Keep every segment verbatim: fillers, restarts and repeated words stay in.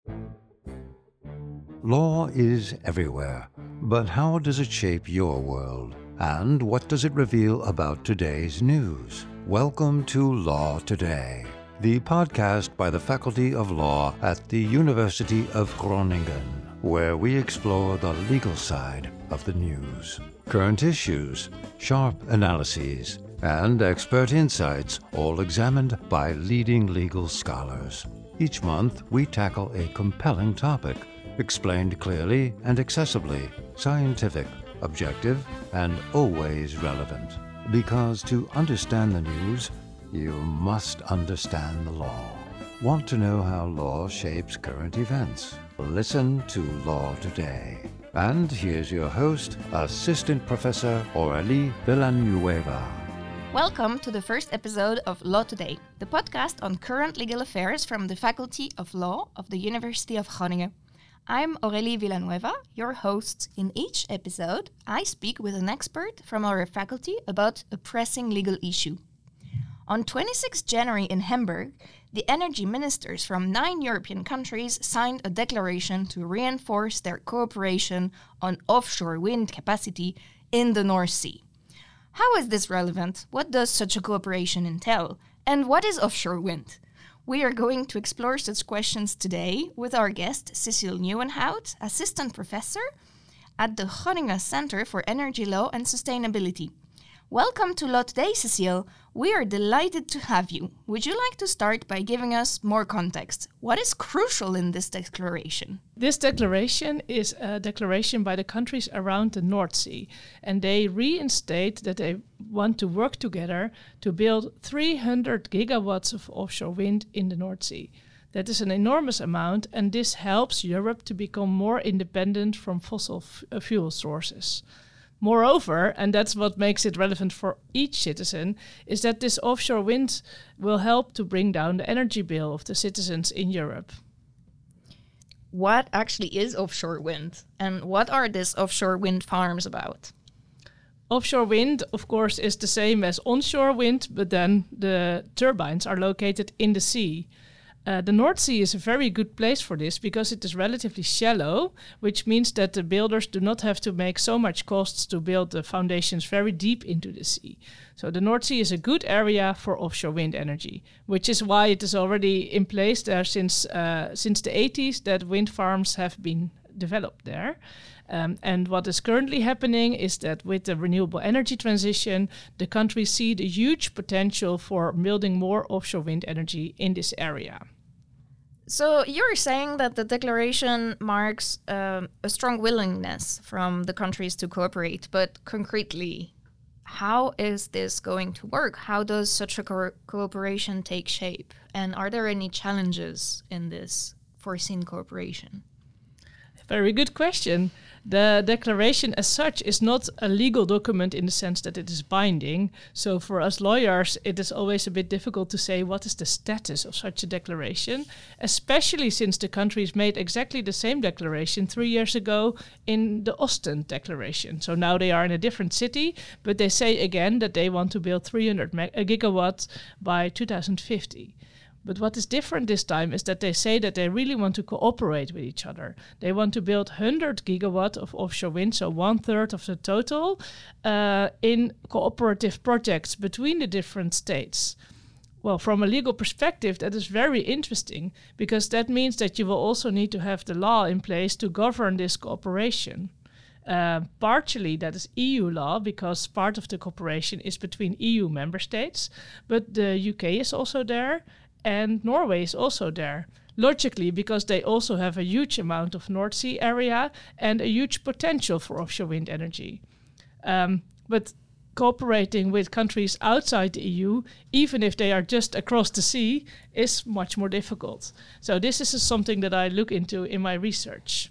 Law is everywhere, but how does it shape your world? And what does it reveal about today's news? Welcome to Law Today, the podcast by the Faculty of Law at the University of Groningen, where we explore the legal side of the news. Current issues, sharp analyses, and expert insights, all examined by leading legal scholars. Each month, we tackle a compelling topic, explained clearly and accessibly, scientific, objective, and always relevant. Because to understand the news, you must understand the law. Want to know how law shapes current events? Listen to Law Today. And here's your host, Assistant Professor Aurélie Villanueva. Welcome to the first episode of Law Today, the podcast on current legal affairs from the Faculty of Law of the University of Groningen. I'm Aurélie Villanueva, your host. In each episode, I speak with an expert from our faculty about a pressing legal issue. On the twenty-sixth of January in Hamburg, the energy ministers from nine European countries signed a declaration to reinforce their cooperation on offshore wind capacity in the North Sea. How is this relevant? What does such a cooperation entail? And what is offshore wind? We are going to explore such questions today with our guest, Cecile Nieuwenhout, Assistant Professor at the Groningen Center for Energy Law and Sustainability. Welcome to Law Today, Cecile. We are delighted to have you. Would you like to start by giving us more context? What is crucial in this declaration? This declaration is a declaration by the countries around the North Sea, and they reinstate that they want to work together to build three hundred gigawatts of offshore wind in the North Sea. That is an enormous amount, and this helps Europe to become more independent from fossil f- fuel sources. Moreover, and that's what makes it relevant for each citizen, is that this offshore wind will help to bring down the energy bill of the citizens in Europe. What actually is offshore wind, and what are these offshore wind farms about? Offshore wind, of course, is the same as onshore wind, but then the turbines are located in the sea. Uh, the North Sea is a very good place for this because it is relatively shallow, which means that the builders do not have to make so much costs to build the foundations very deep into the sea. So the North Sea is a good area for offshore wind energy, which is why it is already in place there since uh, since the eighties that wind farms have been developed there. Um, and what is currently happening is that with the renewable energy transition, the countries see the huge potential for building more offshore wind energy in this area. So you're saying that the declaration marks um, a strong willingness from the countries to cooperate, but concretely, how is this going to work? How does such a co- cooperation take shape? And are there any challenges in this foreseen cooperation? Very good question. The declaration as such is not a legal document in the sense that it is binding. So for us lawyers, it is always a bit difficult to say what is the status of such a declaration, especially since the countries made exactly the same declaration three years ago in the Ostend Declaration. So now they are in a different city, but they say again that they want to build three hundred meg- gigawatts by two thousand fifty. But what is different this time is that they say that they really want to cooperate with each other. They want to build one hundred gigawatt of offshore wind, so one third of the total, uh, in cooperative projects between the different states. Well, from a legal perspective, that is very interesting because that means that you will also need to have the law in place to govern this cooperation. Uh, partially that is E U law because part of the cooperation is between E U member states, but the U K is also there. And Norway is also there, logically because they also have a huge amount of North Sea area and a huge potential for offshore wind energy. Um, but cooperating with countries outside the E U, even if they are just across the sea, is much more difficult. So this is something that I look into in my research.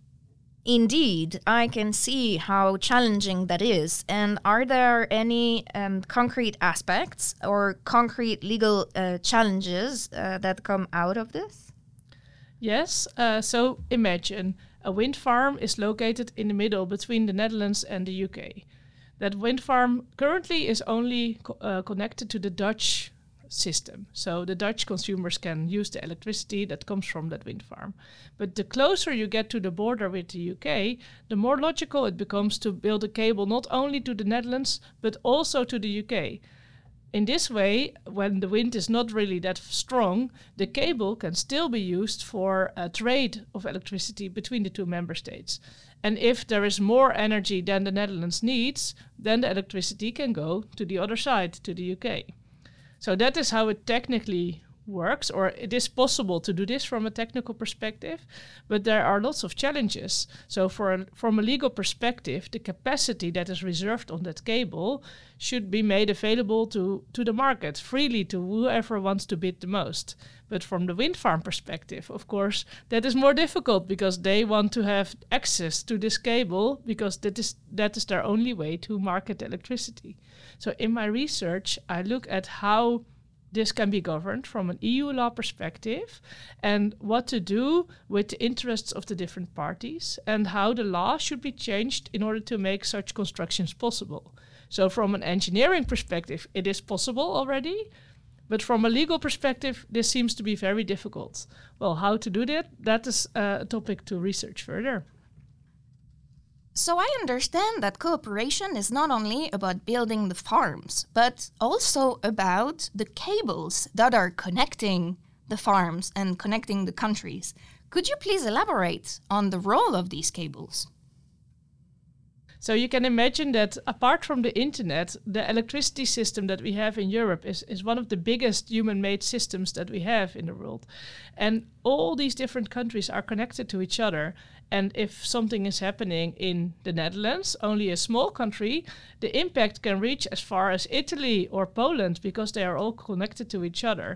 Indeed, I can see how challenging that is. And are there any um, concrete aspects or concrete legal uh, challenges uh, that come out of this? Yes, uh, so imagine a wind farm is located in the middle between the Netherlands and the U K. That wind farm currently is only co- uh, connected to the Dutch system. So the Dutch consumers can use the electricity that comes from that wind farm. But the closer you get to the border with the U K, the more logical it becomes to build a cable not only to the Netherlands, but also to the U K. In this way, when the wind is not really that strong, the cable can still be used for a trade of electricity between the two member states. And if there is more energy than the Netherlands needs, then the electricity can go to the other side, to the U K. So that is how it technically works, or it is possible to do this from a technical perspective, but there are lots of challenges. So for a, from a legal perspective, the capacity that is reserved on that cable should be made available to, to the market freely to whoever wants to bid the most. But from the wind farm perspective, of course, that is more difficult because they want to have access to this cable because that is that is their only way to market electricity. So in my research, I look at how this can be governed from an E U law perspective and what to do with the interests of the different parties and how the law should be changed in order to make such constructions possible. So from an engineering perspective, it is possible already, but from a legal perspective, this seems to be very difficult. Well, how to do that? That is uh, a topic to research further. So I understand that cooperation is not only about building the farms, but also about the cables that are connecting the farms and connecting the countries. Could you please elaborate on the role of these cables? So you can imagine that apart from the internet, the electricity system that we have in Europe is, is one of the biggest human-made systems that we have in the world. And all these different countries are connected to each other. And if something is happening in the Netherlands, only a small country, the impact can reach as far as Italy or Poland because they are all connected to each other.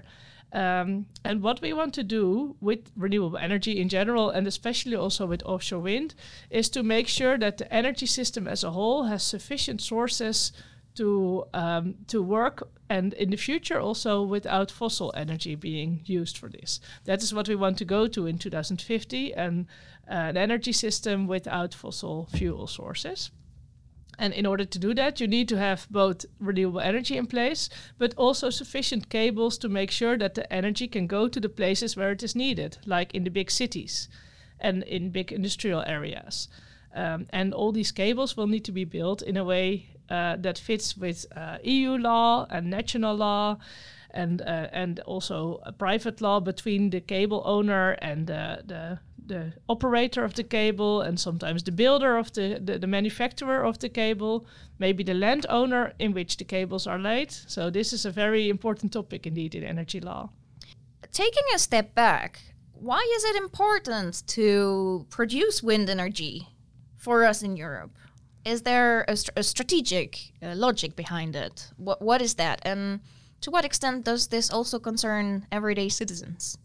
Um, and what we want to do with renewable energy in general, and especially also with offshore wind, is to make sure that the energy system as a whole has sufficient sources to um, to work, and in the future also without fossil energy being used for this. That is what we want to go to in two thousand fifty, and uh, an energy system without fossil fuel sources. And in order to do that, you need to have both renewable energy in place, but also sufficient cables to make sure that the energy can go to the places where it is needed, like in the big cities and in big industrial areas. Um, and all these cables will need to be built in a way uh, that fits with uh, E U law and national law, and uh, and also a private law between the cable owner and uh, the the operator of the cable, and sometimes the builder of the, the, the manufacturer of the cable, maybe the landowner in which the cables are laid. So this is a very important topic indeed in energy law. Taking a step back, why is it important to produce wind energy for us in Europe? Is there a, st- a strategic uh, logic behind it? What What is that? And to what extent does this also concern everyday citizens?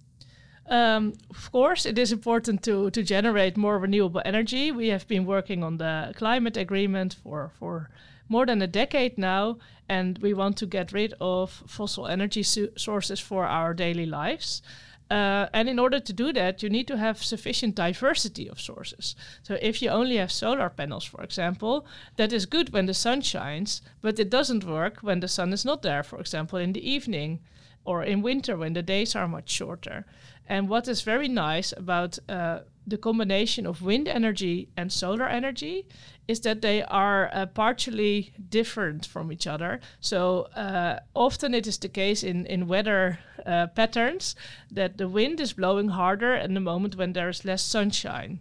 Um, of course, it is important to, to generate more renewable energy. We have been working on the climate agreement for, for more than a decade now, and we want to get rid of fossil energy su- sources for our daily lives. Uh, and in order to do that, you need to have sufficient diversity of sources. So if you only have solar panels, for example, that is good when the sun shines, but it doesn't work when the sun is not there, for example, in the evening or in winter when the days are much shorter. And what is very nice about uh, the combination of wind energy and solar energy is that they are uh, partially different from each other. So uh, often it is the case in, in weather uh, patterns that the wind is blowing harder in the moment when there is less sunshine.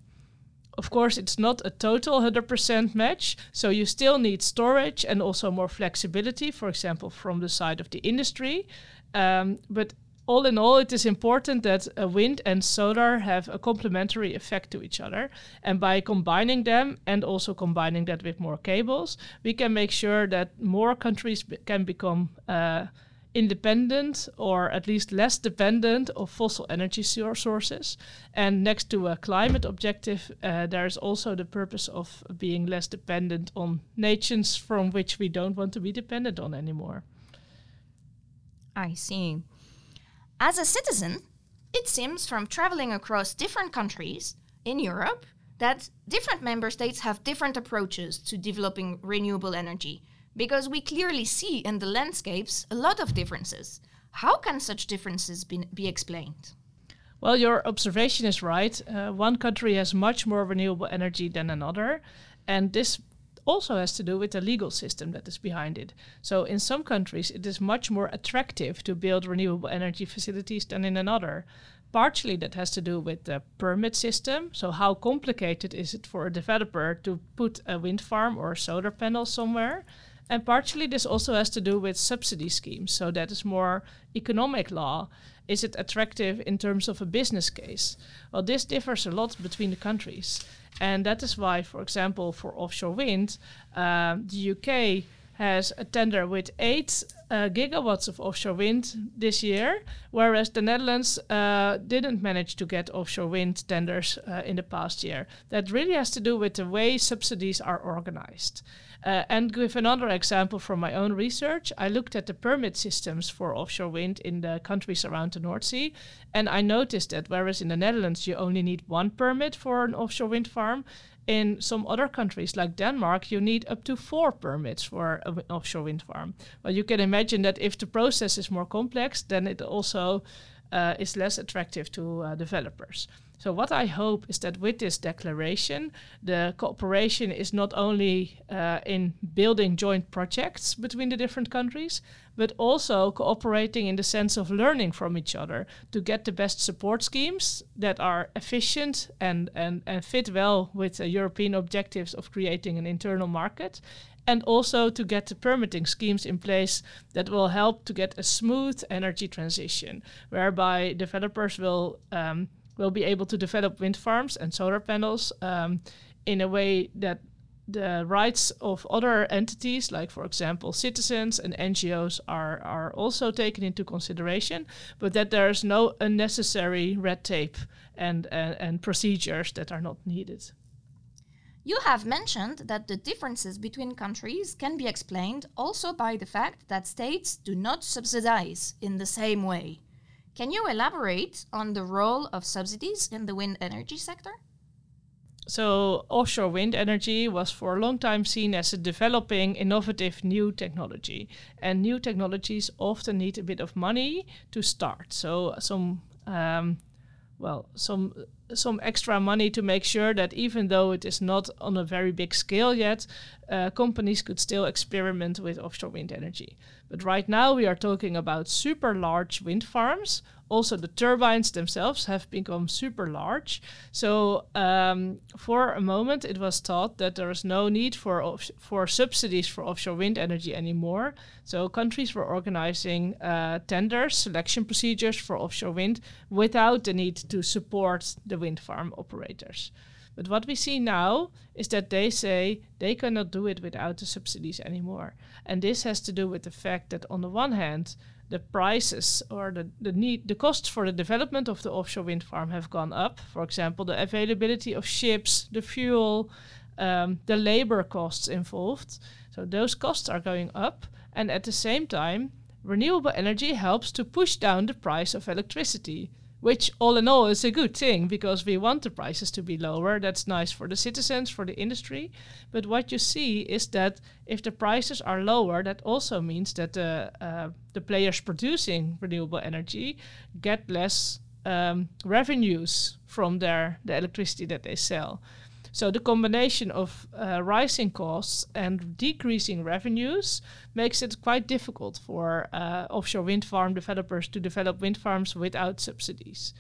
Of course, it's not a total one hundred percent match, so you still need storage and also more flexibility, for example, from the side of the industry. Um, but all in all, it is important that uh, wind and solar have a complementary effect to each other. And by combining them and also combining that with more cables, we can make sure that more countries be- can become uh, independent, or at least less dependent of fossil energy sur- sources. And next to a climate objective, uh, there is also the purpose of being less dependent on nations from which we don't want to be dependent on anymore. I see. As a citizen, it seems from traveling across different countries in Europe that different member states have different approaches to developing renewable energy, because we clearly see in the landscapes a lot of differences. How can such differences be, be explained? Well, your observation is right. Uh, one country has much more renewable energy than another, and this also has to do with the legal system that is behind it. So in some countries, it is much more attractive to build renewable energy facilities than in another. Partially that has to do with the permit system. So how complicated is it for a developer to put a wind farm or a solar panel somewhere? And partially this also has to do with subsidy schemes. So that is more economic law. Is it attractive in terms of a business case? Well, this differs a lot between the countries. And that is why, for example, for offshore wind, uh, the U K has a tender with eight uh, gigawatts of offshore wind this year, whereas the Netherlands uh, didn't manage to get offshore wind tenders uh, in the past year. That really has to do with the way subsidies are organized. Uh, and give another example from my own research, I looked at the permit systems for offshore wind in the countries around the North Sea, and I noticed that whereas in the Netherlands you only need one permit for an offshore wind farm, in some other countries like Denmark, you need up to four permits for an offshore wind farm. Well, you can imagine that if the process is more complex, then it also uh, is less attractive to uh, developers. So what I hope is that with this declaration, the cooperation is not only uh, in building joint projects between the different countries, but also cooperating in the sense of learning from each other to get the best support schemes that are efficient and, and, and fit well with the European objectives of creating an internal market, and also to get the permitting schemes in place that will help to get a smooth energy transition, whereby developers will um, will be able to develop wind farms and solar panels um, in a way that the rights of other entities, like for example citizens and N G Os, are, are also taken into consideration, but that there is no unnecessary red tape and, and, and procedures that are not needed. You have mentioned that the differences between countries can be explained also by the fact that states do not subsidize in the same way. Can you elaborate on the role of subsidies in the wind energy sector? So offshore wind energy was for a long time seen as a developing, innovative new technology. And new technologies often need a bit of money to start. So some, um, well, some some extra money to make sure that even though it is not on a very big scale yet, uh, companies could still experiment with offshore wind energy. But right now we are talking about super large wind farms. Also the turbines themselves have become super large. So um, for a moment it was thought that there is no need for off- for subsidies for offshore wind energy anymore. So countries were organizing uh, tenders, selection procedures for offshore wind without the need to support the wind farm operators. But what we see now is that they say they cannot do it without the subsidies anymore. And this has to do with the fact that on the one hand, the prices or the, the need, the costs for the development of the offshore wind farm have gone up. For example, the availability of ships, the fuel, um, the labor costs involved. So those costs are going up. And at the same time, renewable energy helps to push down the price of electricity, which all in all is a good thing because we want the prices to be lower. That's nice for the citizens, for the industry. But what you see is that if the prices are lower, that also means that the, uh, the players producing renewable energy get less um, revenues from their the electricity that they sell. So the combination of uh, rising costs and decreasing revenues makes it quite difficult for uh, offshore wind farm developers to develop wind farms without subsidies.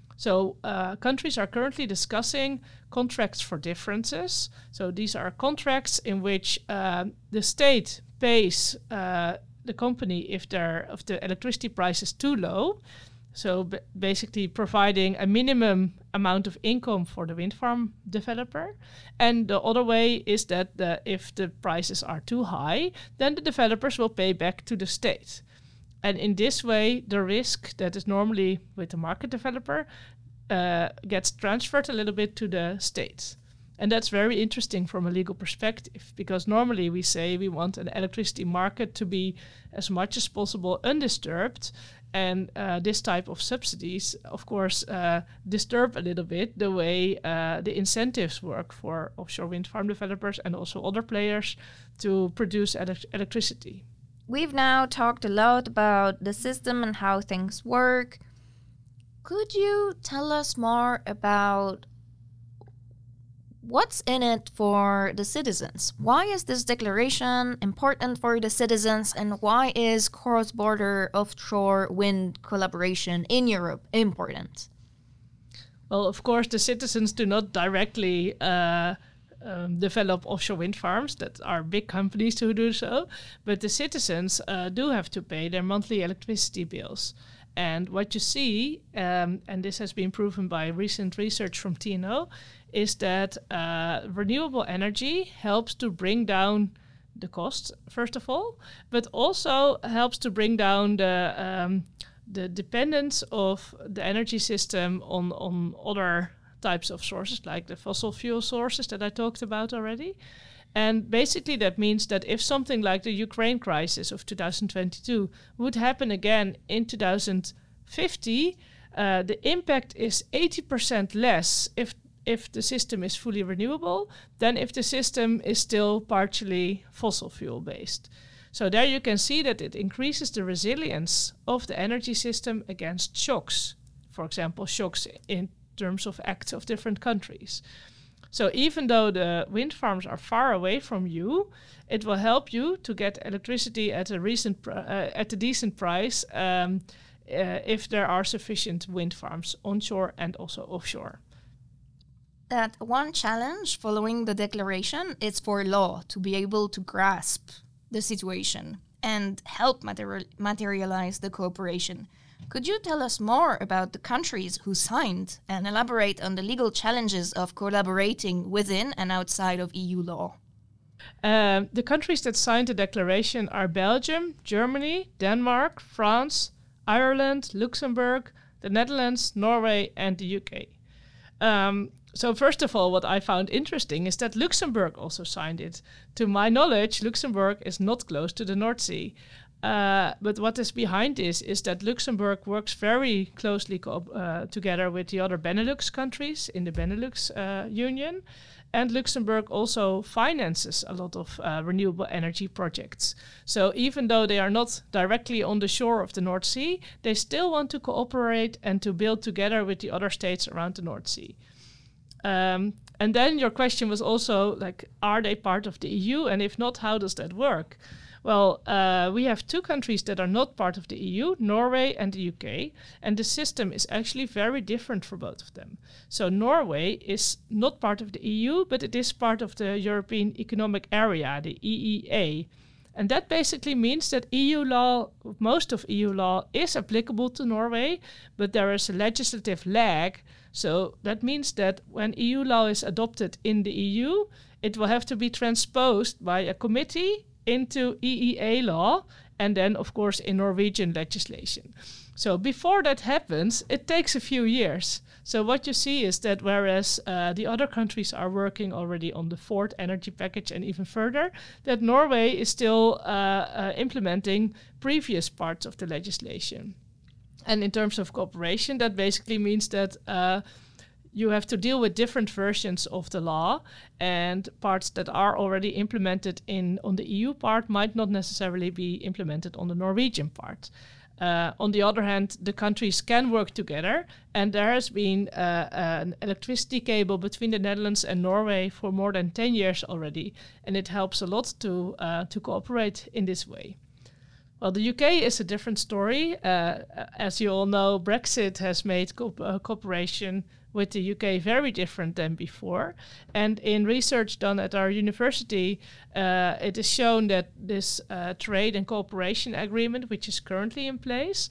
So uh, countries are currently discussing contracts for differences. So these are contracts in which uh, the state pays uh, the company if, their, if the electricity price is too low. So b- basically providing a minimum amount of income for the wind farm developer. And the other way is that the, if the prices are too high, then the developers will pay back to the state. And in this way, the risk that is normally with the market developer uh, gets transferred a little bit to the state. And that's very interesting from a legal perspective, because normally we say we want an electricity market to be as much as possible undisturbed. And uh, this type of subsidies, of course, uh, disturb a little bit the way uh, the incentives work for offshore wind farm developers and also other players to produce ele- electricity. we've now talked a lot about the system and how things work. Could you tell us more about what's in it for the citizens? Why is this declaration important for the citizens, and why is cross-border offshore wind collaboration in Europe important? Well, of course, the citizens do not directly uh, um, develop offshore wind farms. That are big companies who do so. But the citizens uh, do have to pay their monthly electricity bills. And what you see, um, and this has been proven by recent research from T N O, is that uh, renewable energy helps to bring down the costs, first of all, but also helps to bring down the um, the dependence of the energy system on, on other types of sources, like the fossil fuel sources that I talked about already. And basically that means that if something like the Ukraine crisis of two thousand twenty-two would happen again in two thousand fifty, uh, the impact is eighty percent less if if the system is fully renewable than if the system is still partially fossil fuel based. So there you can see that it increases the resilience of the energy system against shocks, for example, shocks in terms of acts of different countries. So even though the wind farms are far away from you, it will help you to get electricity at a recent pr- uh, at a decent price um, uh, if there are sufficient wind farms onshore and also offshore. That one challenge following the declaration is for law to be able to grasp the situation and help material- materialize the cooperation. Could you tell us more about the countries who signed and elaborate on the legal challenges of collaborating within and outside of E U law? Um, the countries that signed the declaration are Belgium, Germany, Denmark, France, Ireland, Luxembourg, the Netherlands, Norway, and the U K. Um, so first of all, what I found interesting is that Luxembourg also signed it. To my knowledge, Luxembourg is not close to the North Sea. Uh, but what is behind this is that Luxembourg works very closely co- uh, together with the other Benelux countries in the Benelux uh, Union. And Luxembourg also finances a lot of uh, renewable energy projects. So even though they are not directly on the shore of the North Sea, they still want to cooperate and to build together with the other states around the North Sea. Um, and then your question was also like, are they part of the E U? And if not, how does that work? Well, uh, we have two countries that are not part of the E U, Norway and the U K, and the system is actually very different for both of them. So Norway is not part of the E U, but it is part of the European Economic Area, the E E A. And that basically means that E U law, most of E U law is applicable to Norway, but there is a legislative lag. So that means that when E U law is adopted in the E U, it will have to be transposed by a committee into E E A law, and then, of course, in Norwegian legislation. So before that happens, it takes a few years. So what you see is that whereas uh, the other countries are working already on the fourth energy package and even further, that Norway is still uh, uh, implementing previous parts of the legislation. And in terms of cooperation, that basically means that uh, you have to deal with different versions of the law, and parts that are already implemented in on the E U part might not necessarily be implemented on the Norwegian part. Uh, on the other hand, the countries can work together, and there has been uh, an electricity cable between the Netherlands and Norway for more than ten years already, and it helps a lot to uh, to cooperate in this way. Well, the U K is a different story. Uh, as you all know, Brexit has made co- uh, cooperation with the U K very different than before. And in research done at our university, uh, it is shown that this uh, trade and cooperation agreement, which is currently in place,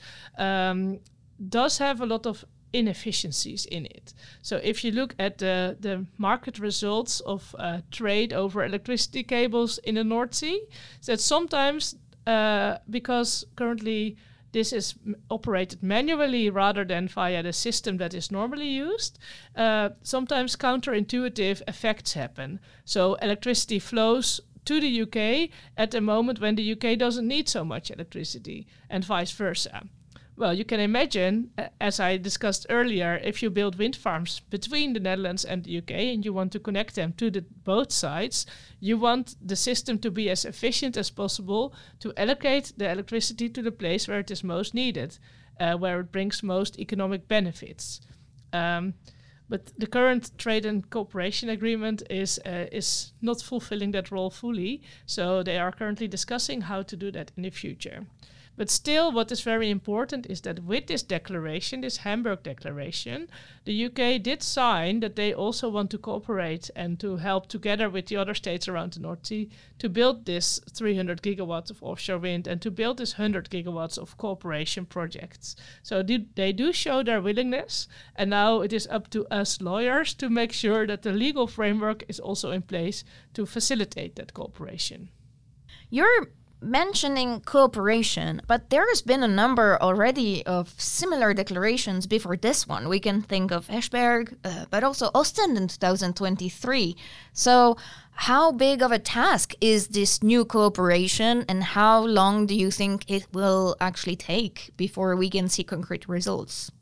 um, does have a lot of inefficiencies in it. So if you look at the, the market results of uh, trade over electricity cables in the North Sea, that sometimes, uh, because currently this is m- operated manually rather than via the system that is normally used, uh, sometimes counterintuitive effects happen. So electricity flows to the U K at a moment when the U K doesn't need so much electricity, and vice versa. well, you can imagine, uh, as I discussed earlier, if you build wind farms between the Netherlands and the U K and you want to connect them to the both sides, you want the system to be as efficient as possible to allocate the electricity to the place where it is most needed, uh, where it brings most economic benefits. Um, But the current trade and cooperation agreement is uh, is not fulfilling that role fully. So they are currently discussing how to do that in the future. But still, what is very important is that with this declaration, this Hamburg Declaration, the U K did sign that they also want to cooperate and to help together with the other states around the North Sea to build this three hundred gigawatts of offshore wind and to build this one hundred gigawatts of cooperation projects. So do, they do show their willingness, and now it is up to us lawyers to make sure that the legal framework is also in place to facilitate that cooperation. You're mentioning cooperation, but there has been a number already of similar declarations before this one. We can think of Esbjerg, uh, but also Ostend in two thousand twenty-three. So how big of a task is this new cooperation, and how long do you think it will actually take before we can see concrete results?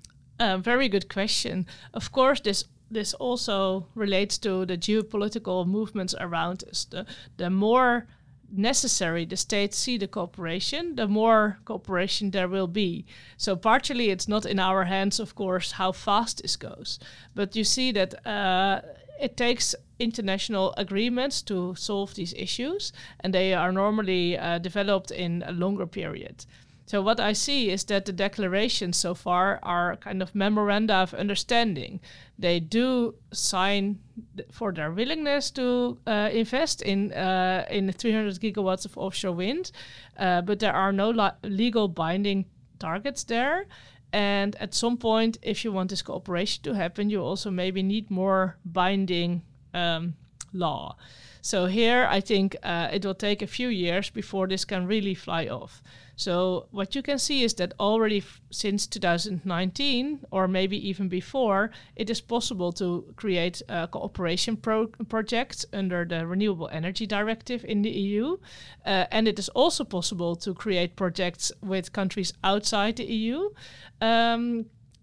Uh, very good question. Of course, this this also relates to the geopolitical movements around us. The, the more necessary the states see the cooperation, the more cooperation there will be. So partially it's not in our hands, of course, how fast this goes. But you see that uh, it takes international agreements to solve these issues, and they are normally uh, developed in a longer period. So what I see is that the declarations so far are kind of memoranda of understanding. They do sign th- for their willingness to uh, invest in uh, in three hundred gigawatts of offshore wind, uh, but there are no li- legal binding targets there. And at some point, if you want this cooperation to happen, you also maybe need more binding um, law. So here, I think uh, it will take a few years before this can really fly off. So what you can see is that already f- since two thousand nineteen, or maybe even before, it is possible to create uh, cooperation pro- projects under the Renewable Energy Directive in the E U. Uh, and it is also possible to create projects with countries outside the E U. Um,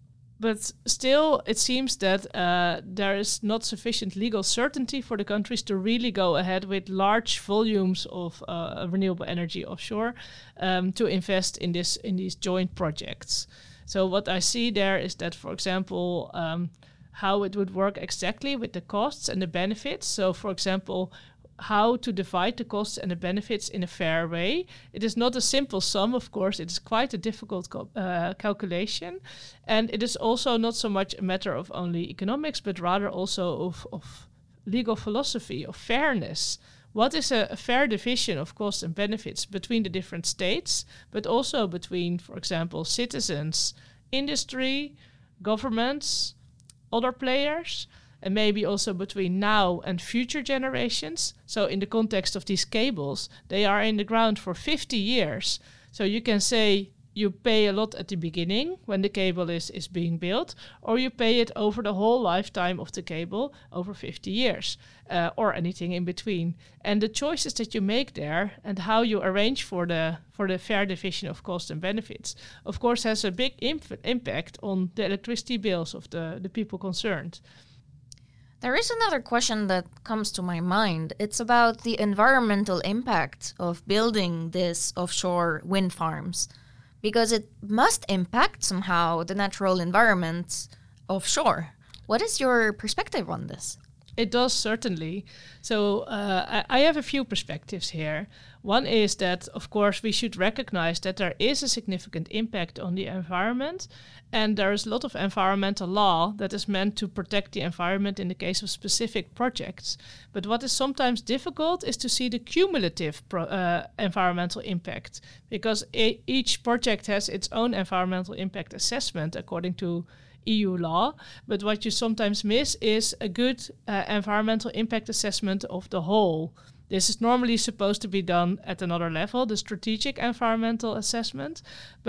But still, it seems that uh, there is not sufficient legal certainty for the countries to really go ahead with large volumes of uh, renewable energy offshore um, to invest in this in these joint projects. So what I see there is that, for example, um, how it would work exactly with the costs and the benefits. So, for example, how to divide the costs and the benefits in a fair way. It is not a simple sum, of course. It is quite a difficult co- uh, calculation. And it is also not so much a matter of only economics, but rather also of, of legal philosophy, of fairness. What is a, a fair division of costs and benefits between the different states, but also between, for example, citizens, industry, governments, other players, and maybe also between now and future generations. So in the context of these cables, they are in the ground for fifty years. So you can say you pay a lot at the beginning when the cable is, is being built, or you pay it over the whole lifetime of the cable over fifty years, uh, or anything in between. And the choices that you make there and how you arrange for the for the fair division of costs and benefits, of course, has a big imp- impact on the electricity bills of the, the people concerned. There is another question that comes to my mind. It's about the environmental impact of building this offshore wind farms, because it must impact somehow the natural environment offshore. What is your perspective on this? It does, certainly. So uh, I, I have a few perspectives here. One is that, of course, we should recognize that there is a significant impact on the environment, and there is a lot of environmental law that is meant to protect the environment in the case of specific projects. But what is sometimes difficult is to see the cumulative pro- uh, environmental impact, because e- each project has its own environmental impact assessment according to E U law, but what you sometimes miss is a good uh, environmental impact assessment of the whole. This is normally supposed to be done at another level, the strategic environmental assessment, but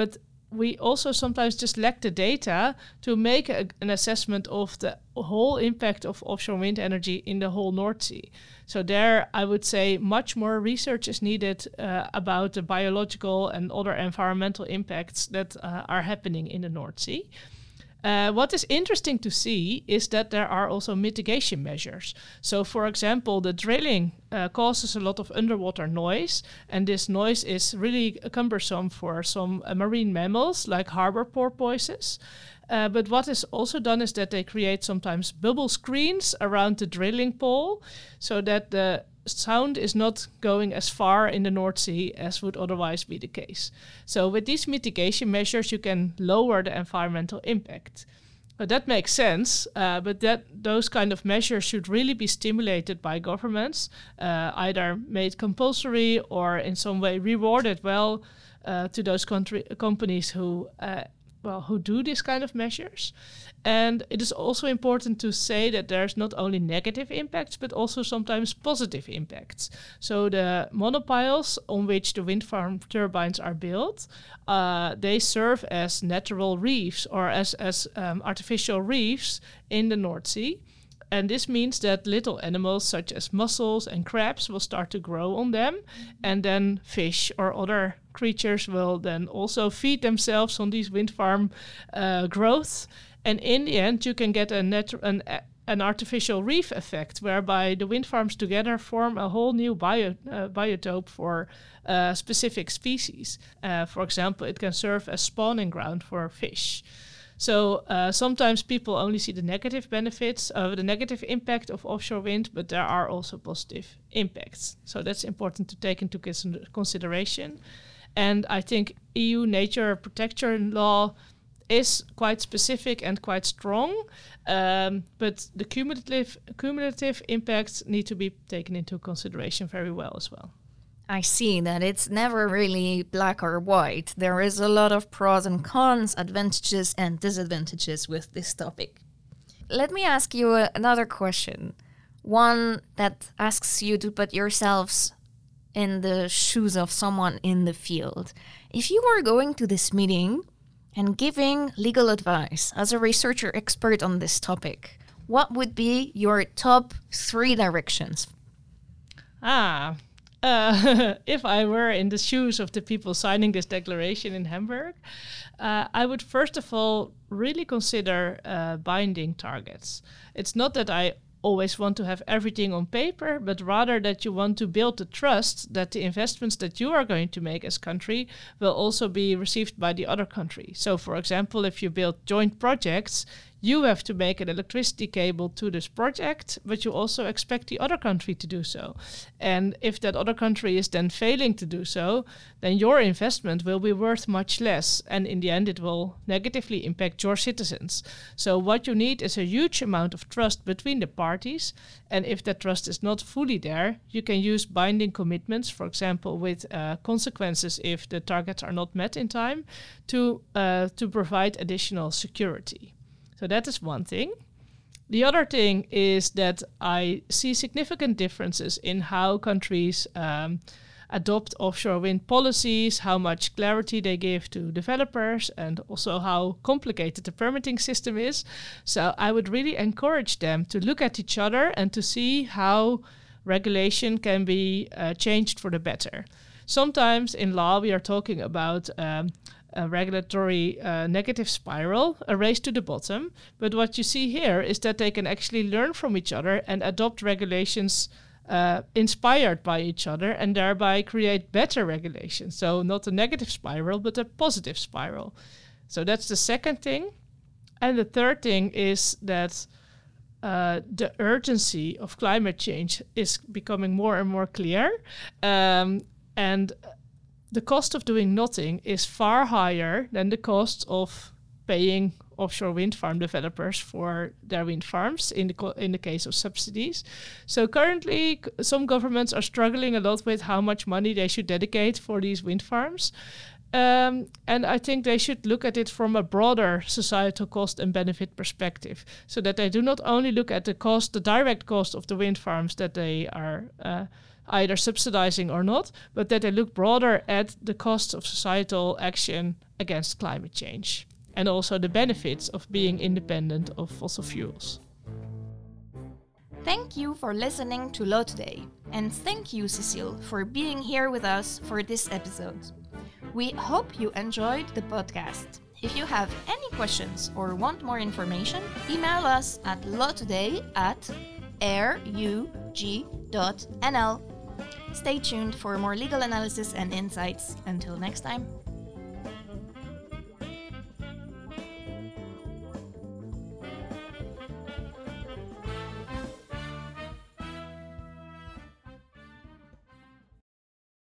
we also sometimes just lack the data to make a, an assessment of the whole impact of offshore wind energy in the whole North Sea. So there, I would say much more research is needed uh, about the biological and other environmental impacts that uh, are happening in the North Sea. Uh, what is interesting to see is that there are also mitigation measures. So, for example, the drilling uh, causes a lot of underwater noise, and this noise is really cumbersome for some uh, marine mammals like harbor porpoises. Uh, but what is also done is that they create sometimes bubble screens around the drilling pole so that the sound is not going as far in the North Sea as would otherwise be the case. So with these mitigation measures, you can lower the environmental impact. But that makes sense, uh, but that those kind of measures should really be stimulated by governments, uh, either made compulsory or in some way rewarded well uh, to those country companies who uh, well who do this kind of measures. And it is also important to say that there's not only negative impacts, but also sometimes positive impacts. So the monopiles on which the wind farm turbines are built, uh, they serve as natural reefs or as, as um, artificial reefs in the North Sea. And this means that little animals such as mussels and crabs will start to grow on them. And then fish or other creatures will then also feed themselves on these wind farm uh, growth. And in the end, you can get a nat- an, an artificial reef effect, whereby the wind farms together form a whole new bio, uh, biotope for uh, specific species. Uh, for example, it can serve as spawning ground for fish. So uh, sometimes people only see the negative benefits of the negative impact of offshore wind, but there are also positive impacts. So that's important to take into consideration. And I think E U nature protection law is quite specific and quite strong, um, but the cumulative cumulative impacts need to be taken into consideration very well as well. I see that it's never really black or white. There is a lot of pros and cons, advantages and disadvantages with this topic. Let me ask you a, another question, one that asks you to put yourselves in the shoes of someone in the field. If you were going to this meeting and giving legal advice as a researcher expert on this topic, what would be your top three directions? Ah, uh, if I were in the shoes of the people signing this declaration in Hamburg, uh, I would first of all really consider uh, binding targets. It's not that I always want to have everything on paper, but rather that you want to build the trust that the investments that you are going to make as country will also be received by the other country. So, for example, if you build joint projects, you have to make an electricity cable to this project, but you also expect the other country to do so. And if that other country is then failing to do so, then your investment will be worth much less. And in the end, it will negatively impact your citizens. So what you need is a huge amount of trust between the parties. And if that trust is not fully there, you can use binding commitments, for example, with uh, consequences if the targets are not met in time, to uh, to provide additional security. So that is one thing. The other thing is that I see significant differences in how countries um, adopt offshore wind policies, how much clarity they give to developers, and also how complicated the permitting system is. So I would really encourage them to look at each other and to see how regulation can be uh, changed for the better. Sometimes in law we are talking about um, a regulatory uh, negative spiral, a race to the bottom. But what you see here is that they can actually learn from each other and adopt regulations uh, inspired by each other and thereby create better regulations. So not a negative spiral, but a positive spiral. So that's the second thing. And the third thing is that uh, the urgency of climate change is becoming more and more clear. Um, and the cost of doing nothing is far higher than the cost of paying offshore wind farm developers for their wind farms in the co- in the case of subsidies. So currently, c- some governments are struggling a lot with how much money they should dedicate for these wind farms. Um, and I think they should look at it from a broader societal cost and benefit perspective, so that they do not only look at the cost, the direct cost of the wind farms that they are uh, either subsidizing or not, but that they look broader at the costs of societal action against climate change and also the benefits of being independent of fossil fuels. Thank you for listening to Law Today, and thank you, Cecile, for being here with us for this episode. We hope you enjoyed the podcast. If you have any questions or want more information, email us at lawtoday at rug dot n l. Stay tuned for more legal analysis and insights. Until next time.